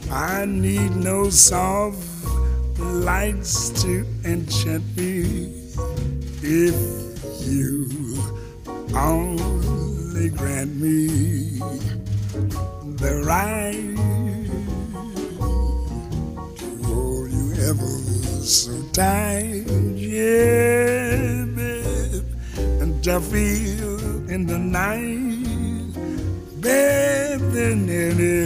I need no soft lights to enchant me. If you only grant me the right to hold you ever so tight, yeah, babe, and to feel in the night, babe, then